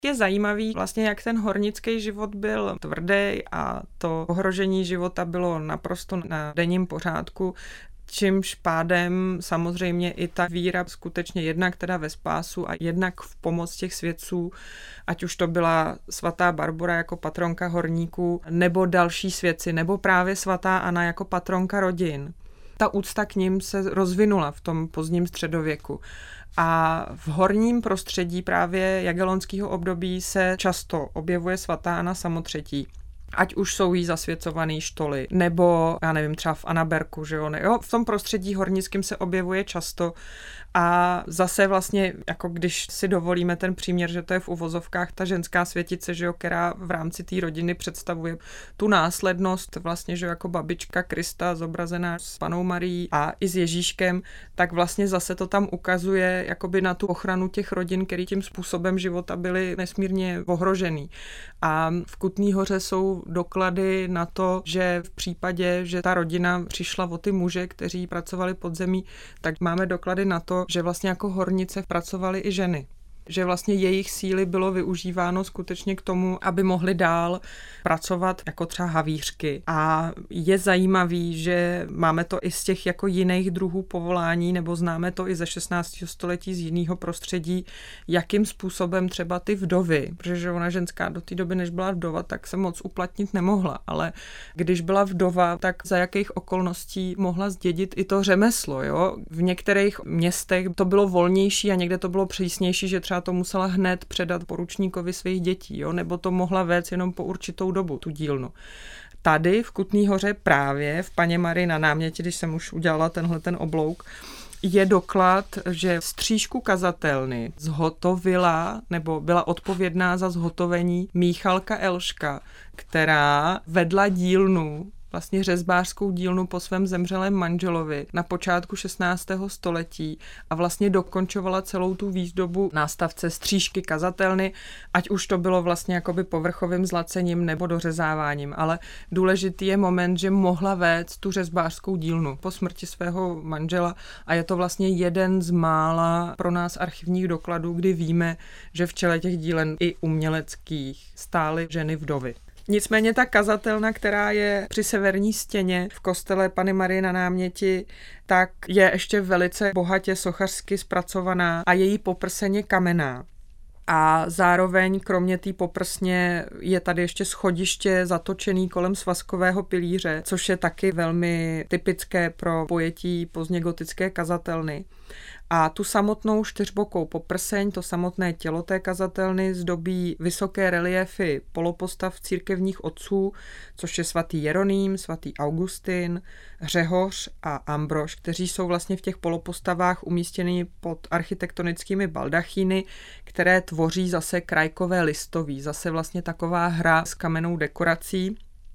Je zajímavý vlastně, jak ten hornický život byl tvrdý a to ohrožení života bylo naprosto na denním pořádku, čímž pádem samozřejmě i ta víra skutečně jednak teda ve spásu a jednak v pomoc těch svědců, ať už to byla svatá Barbora jako patronka horníků, nebo další svědci, nebo právě svatá Anna jako patronka rodin. Ta úcta k nim se rozvinula v tom pozdním středověku. A v horním prostředí právě jagellonského období se často objevuje svatá Anna Samotřetí. Ať už jsou jí zasvěcovaný štoly, nebo, já nevím, třeba v Anaberku, že jo, v tom prostředí hornickém se objevuje často a zase vlastně, jako když si dovolíme ten příměr, že to je v uvozovkách ta ženská světice, že jo, která v rámci té rodiny představuje tu následnost vlastně, že jo, jako babička Krista zobrazená s Pannou Marií a i s Ježíškem, tak vlastně zase to tam ukazuje jakoby na tu ochranu těch rodin, který tím způsobem života byly nesmírně ohrožený. A v Kutný Hoře jsou doklady na to, že v případě, že ta rodina přišla o ty muže, kteří pracovali pod zemí, tak máme doklady na to, že vlastně jako hornice pracovaly i ženy. Že vlastně jejich síly bylo využíváno skutečně k tomu, aby mohly dál pracovat jako třeba havířky. A je zajímavý, že máme to i z těch jako jiných druhů povolání, nebo známe to i ze 16. století z jiného prostředí, jakým způsobem třeba ty vdovy, protože ona ženská do té doby, než byla vdova, tak se moc uplatnit nemohla, ale když byla vdova, tak za jakých okolností mohla zdědit i to řemeslo, jo? V některých městech to bylo volnější a někde to bylo přísnější, že třeba to musela hned předat poručníkovi svých dětí, jo? Nebo to mohla vést jenom po určitou dobu, tu dílnu. Tady v Kutný Hoře právě v Panně Marii na náměti, když jsem už udělala ten oblouk, je doklad, že střížku kazatelny zhotovila nebo byla odpovědná za zhotovení Míchalka Elška, která vedla dílnu, vlastně řezbářskou dílnu po svém zemřelém manželovi na počátku 16. století a vlastně dokončovala celou tu výzdobu nástavce střížky kazatelny, ať už to bylo vlastně jakoby povrchovým zlacením nebo dořezáváním, ale důležitý je moment, že mohla vést tu řezbářskou dílnu po smrti svého manžela a je to vlastně jeden z mála pro nás archivních dokladů, kdy víme, že v čele těch dílen i uměleckých stály ženy vdovy. Nicméně ta kazatelna, která je při severní stěně v kostele Panny Marie na náměti, tak je ještě velice bohatě sochařsky zpracovaná a její poprseň je kamenná. A zároveň kromě té poprsně je tady ještě schodiště zatočený kolem svazkového pilíře, což je taky velmi typické pro pojetí pozdněgotické kazatelny. A tu samotnou čtyřbokou poprseň, to samotné tělo té kazatelny zdobí vysoké reliéfy polopostav církevních otců, což je svatý Jeroným, svatý Augustin, Řehoř a Ambrož, kteří jsou vlastně v těch polopostavách umístěni pod architektonickými baldachíny, které tvoří zase krajkové listoví, zase vlastně taková hra s kamennou dekorací.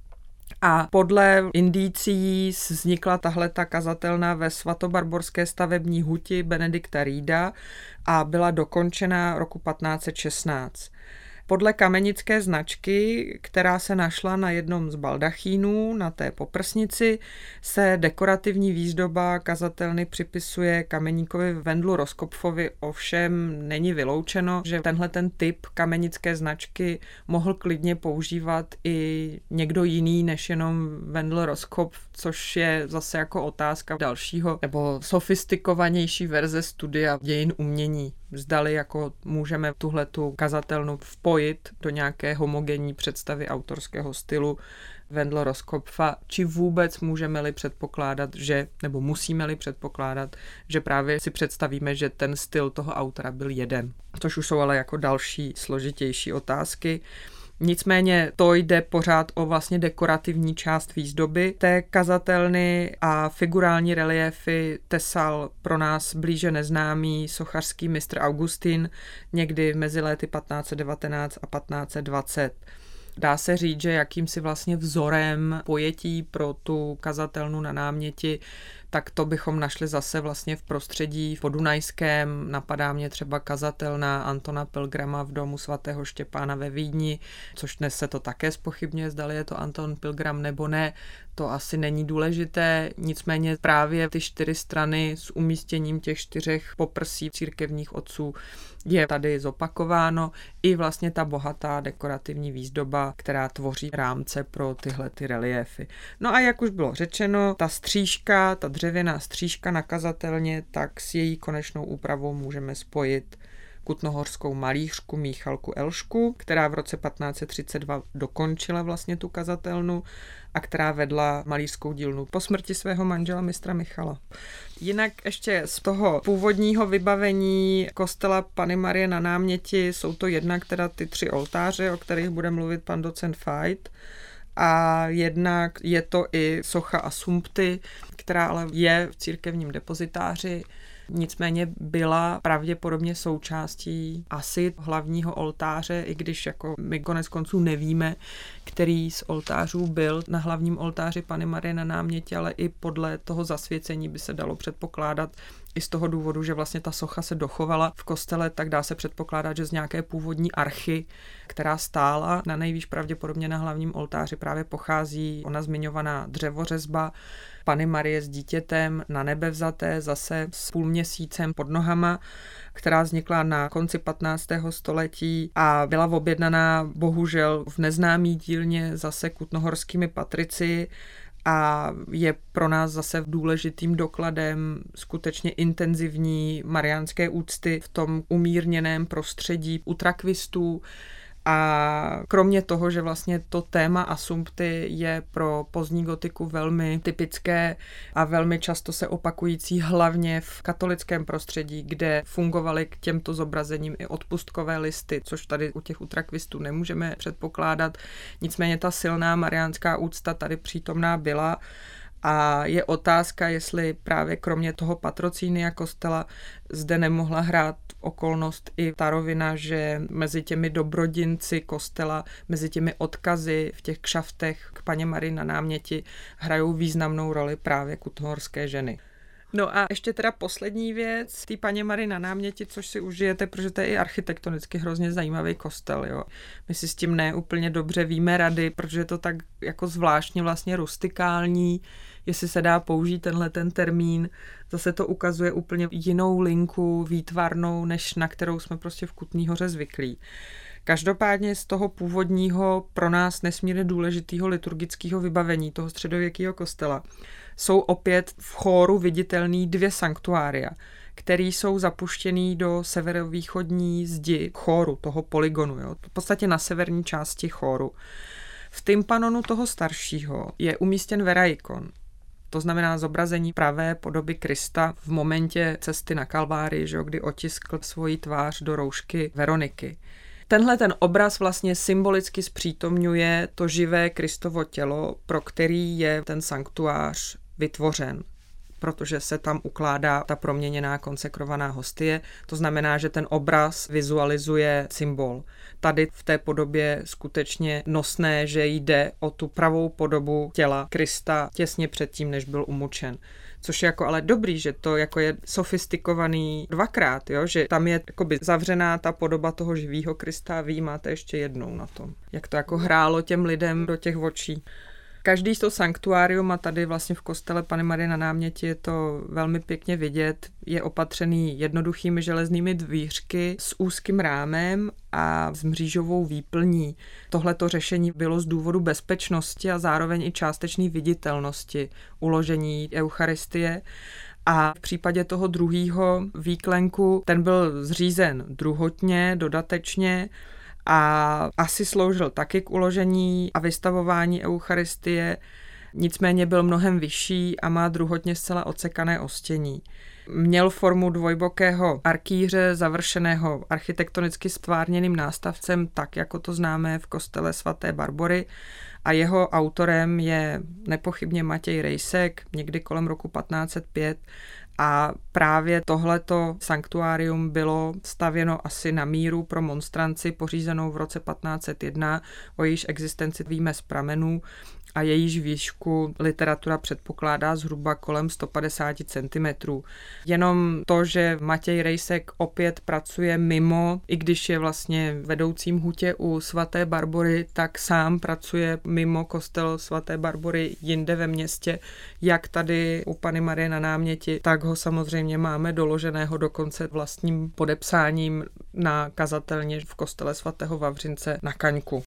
A podle indicií vznikla tahleta kazatelna ve svatobarborské stavební huti Benedikta Rýda a byla dokončena roku 1516. Podle kamenické značky, která se našla na jednom z baldachínů na té poprsnici, se dekorativní výzdoba kazatelny připisuje kameníkovi Wendlu Roskopfovi, ovšem není vyloučeno, že tenhle ten typ kamenické značky mohl klidně používat i někdo jiný než jenom Wendl Roskopf, což je zase jako otázka dalšího nebo sofistikovanější verze studia dějin umění. Zdali jako můžeme tuhletu kazatelnu vpojit do nějaké homogenní představy autorského stylu Wendla Roskopfa, či vůbec můžeme-li předpokládat, že, nebo musíme-li předpokládat, že právě si představíme, že ten styl toho autora byl jeden. Což už jsou ale jako další složitější otázky. Nicméně to jde pořád o vlastně dekorativní část výzdoby té kazatelny a figurální reliéfy tesal pro nás blíže neznámý sochařský mistr Augustin někdy mezi léty 1519 a 1520. Dá se říct, že jakýmsi vlastně vzorem pojetí pro tu kazatelnu na náměti tak to bychom našli zase vlastně v prostředí podunajském. Napadá mě třeba kazatelna Antona Pilgrama v domu svatého Štěpána ve Vídni, což dnes se to také zpochybňuje, zdali je to Anton Pilgram nebo ne. To asi není důležité, nicméně právě ty 4 strany s umístěním těch 4 poprsí církevních otců je tady zopakováno i vlastně ta bohatá dekorativní výzdoba, která tvoří rámce pro tyhle ty reliéfy. No a jak už bylo řečeno, ta stříška, ta dřevěná stříška na kazatelně, tak s její konečnou úpravou můžeme spojit kutnohorskou malířku Míchalku Elšku, která v roce 1532 dokončila vlastně tu kazatelnu a která vedla malířskou dílnu po smrti svého manžela mistra Michala. Jinak ještě z toho původního vybavení kostela Panny Marie na Náměti jsou to jednak teda ty 3 oltáře, o kterých bude mluvit pan docent Fajt, a jednak je to i socha Assumpty, která ale je v církevním depozitáři. Nicméně byla pravděpodobně součástí asi hlavního oltáře, i když jako my konec konců nevíme, který z oltářů byl na hlavním oltáři Panny Marie na Náměti, ale i podle toho zasvěcení by se dalo předpokládat, i z toho důvodu, že vlastně ta socha se dochovala v kostele, tak dá se předpokládat, že z nějaké původní archy, která stála na nejvýš pravděpodobně na hlavním oltáři, právě pochází ona zmiňovaná dřevořezba Panny Marie s dítětem na nebe vzaté, zase s půlměsícem pod nohama, která vznikla na konci 15. století a byla objednaná bohužel v neznámý dílně zase kutnohorskými patrici, a je pro nás zase důležitým dokladem skutečně intenzivní mariánské úcty v tom umírněném prostředí utrakvistů. A kromě toho, že vlastně to téma Assumpty je pro pozdní gotiku velmi typické a velmi často se opakující hlavně v katolickém prostředí, kde fungovaly k těmto zobrazením i odpustkové listy, což tady u těch utrakvistů nemůžeme předpokládat. Nicméně ta silná mariánská úcta tady přítomná byla. A je otázka, jestli právě kromě toho patrocínia kostela zde nemohla hrát okolnost i ta rovina, že mezi těmi dobrodinci kostela, mezi těmi odkazy v těch kšaftech k Panně Marii na Náměti hrajou významnou roli právě kutnohorské ženy. No a ještě teda poslední věc, té Panně Marii na Náměti, což si užijete, protože to je i architektonicky hrozně zajímavý kostel, jo. My si s tím ne úplně dobře víme rady, protože je to tak jako zvláštně vlastně rustikální, jestli se dá použít tenhle ten termín. Zase to ukazuje úplně jinou linku výtvarnou, než na kterou jsme prostě v Kutný Hoře zvyklí. Každopádně z toho původního pro nás nesmírně důležitého liturgického vybavení toho středověkého kostela jsou opět v chóru viditelný 2 sanktuária, které jsou zapuštěný do severovýchodní zdi chóru, toho polygonu, jo, v podstatě na severní části chóru. V tympanonu toho staršího je umístěn veraikon, to znamená zobrazení pravé podoby Krista v momentě cesty na Kalvárii, že, kdy otiskl svoji tvář do roušky Veroniky. Tenhle ten obraz vlastně symbolicky zpřítomňuje to živé Kristovo tělo, pro který je ten sanktuář vytvořen, protože se tam ukládá ta proměněná konsekrovaná hostie. To znamená, že ten obraz vizualizuje symbol. Tady v té podobě skutečně nosné, že jde o tu pravou podobu těla Krista těsně předtím, než byl umučen. Což je jako ale dobrý, že to jako je sofistikovaný 2krát, jo? Že tam je jakoby zavřená ta podoba toho živého Krista a vy máte ještě jednou na tom. Jak to jako hrálo těm lidem do těch očí. Každý z toho sanktuárium a tady vlastně v kostele Panny Marie na Náměti je to velmi pěkně vidět. Je opatřený jednoduchými železnými dvířky s úzkým rámem a s mřížovou výplní. Tohleto řešení bylo z důvodu bezpečnosti a zároveň i částečné viditelnosti uložení eucharistie. A v případě toho druhého výklenku, ten byl zřízen druhotně, dodatečně, a asi sloužil taky k uložení a vystavování eucharistie, nicméně byl mnohem vyšší a má druhotně zcela odsekané ostění. Měl formu dvojbokého arkýře završeného architektonicky stvárněným nástavcem, tak jako to známe v kostele svaté Barbory, a jeho autorem je nepochybně Matěj Rejsek, někdy kolem roku 1505, A právě tohleto sanktuárium bylo stavěno asi na míru pro monstranci pořízenou v roce 1501, o jejíž existenci víme z pramenů a jejíž výšku literatura předpokládá zhruba kolem 150 cm. Jenom to, že Matěj Rejsek opět pracuje mimo, i když je vlastně vedoucím hutě u svaté Barbory, tak sám pracuje mimo kostel svaté Barbory jinde ve městě, jak tady u Panny Marie na Náměti, tak ho samozřejmě máme doloženého dokonce vlastním podepsáním na kazatelně v kostele svatého Vavřince na Kaňku.